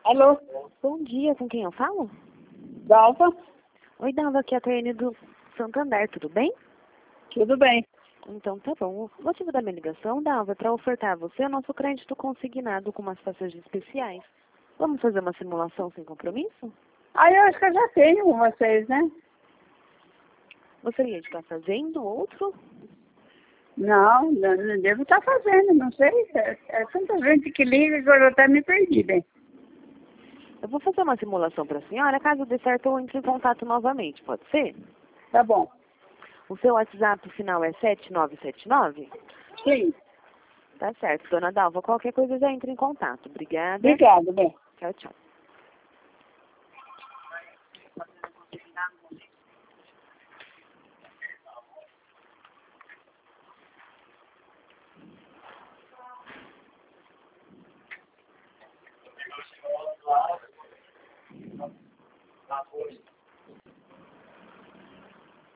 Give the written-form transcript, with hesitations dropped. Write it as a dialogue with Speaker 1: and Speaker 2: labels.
Speaker 1: Alô?
Speaker 2: Bom dia, com quem eu falo?
Speaker 1: Dalva?
Speaker 2: Oi, Dalva, aqui é a Taiane do Santander, tudo bem?
Speaker 1: Tudo bem.
Speaker 2: Então tá bom. O motivo da minha ligação, Dalva, é para ofertar a você o nosso crédito consignado com umas passagens especiais. Vamos fazer uma simulação sem compromisso?
Speaker 1: Ah, eu acho que eu já tenho com vocês, né?
Speaker 2: Gostaria de estar fazendo outro?
Speaker 1: Não devo estar fazendo, não sei. É tanta gente que liga que eu até me perdi, bem.
Speaker 2: Eu vou fazer uma simulação para a senhora, caso dê certo eu entre em contato novamente, pode ser?
Speaker 1: Tá bom.
Speaker 2: O seu WhatsApp final é 7979?
Speaker 1: Sim.
Speaker 2: Tá certo, dona Dalva, qualquer coisa já entra em contato. Obrigada.
Speaker 1: Obrigado, bem.
Speaker 2: Tchau, tchau.
Speaker 3: Tá, foi.